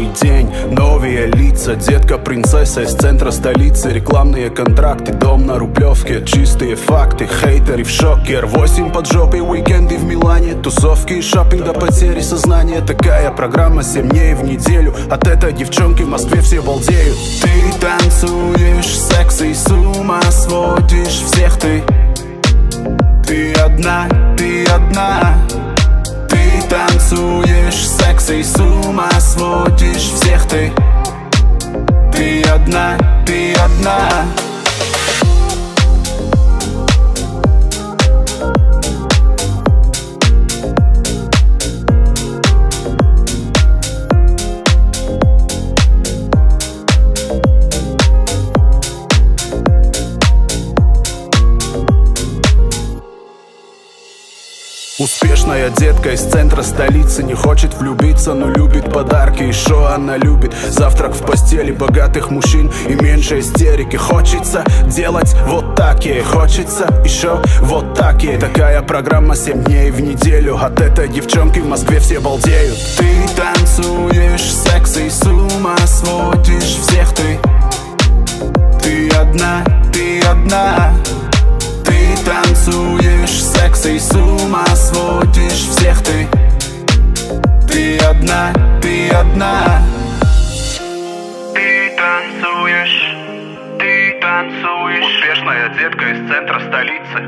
каждый день новые лица. Детка принцесса из центра столицы. Рекламные контракты, дом на Рублевке. Чистые факты, хейтеры в шоке. R8 под жопой, уикенды в Милане. Тусовки и шопинг до потери сознания. Такая программа 7 дней в неделю. От этой девчонки в Москве все балдеют. Ты танцуешь, секс и с ума сводишь всех ты. Ты одна, ты одна. Ты танцуешь, секс и с ума сводишь всех ты. Ты одна, ты одна. Успешная детка из центра столицы. Не хочет влюбиться, но любит подарки. Еще она любит завтрак в постели богатых мужчин и меньше истерики. Хочется делать вот так ей, хочется еще вот так ей. Такая программа 7 дней в неделю. От этой девчонки в Москве все балдеют. Ты танцуешь, секс и с ума сводишь всех ты. Ты одна, ты одна. Ты танцуешь, секс и с ума сводишь всех ты. Ты одна, ты одна. Ты танцуешь, ты танцуешь. Успешная детка из центра столицы.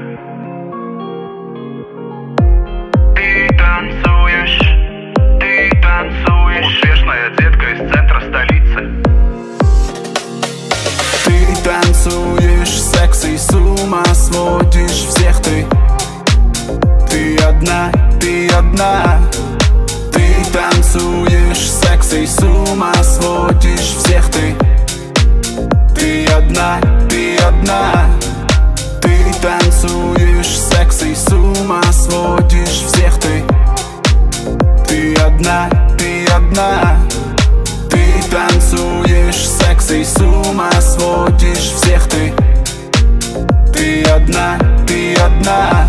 Ты танцуешь, ты танцуешь. Успешная детка из центра столицы. Ты танцуешь, секс и с ума сводишь всех ты. Ты одна, ты одна. Ты танцуешь, секс и с ума сводишь всех ты. Ты одна, ты одна. Ты танцуешь, секс и с ума сводишь всех ты. Ты одна, ты одна. Ты танцуешь, секс и с ума сводишь всех ты. Ты одна, ты одна.